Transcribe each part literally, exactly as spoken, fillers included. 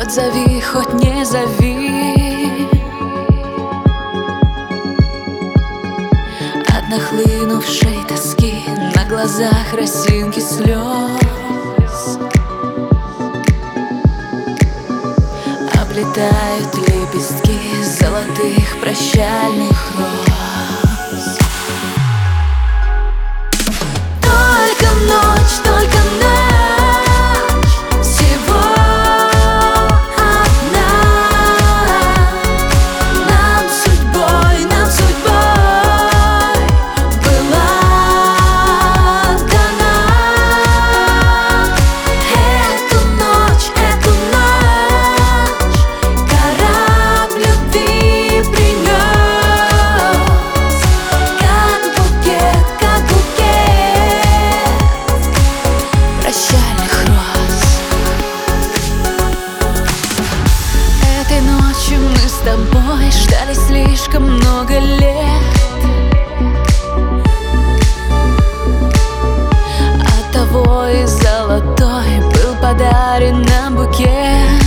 Хоть зови, хоть не зови. От нахлынувшей тоски на глазах росинки слез облетают лепестки золотых прощальных роз. Только ночь, только ночь, всего одна. Нам судьбой, нам судьбой была дана. Эту ночь, эту ночь корабль любви принес, как букет, как букет прощальных роз. Этой ночью мы с тобой ждали слишком много лет. Оттого и золотой был подарен нам букет.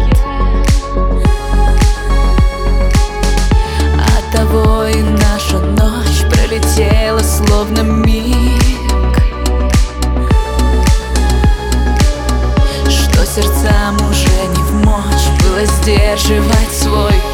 Оттого и наша ночь пролетела словно миг, что сердцам уже не вмочь было сдерживать свой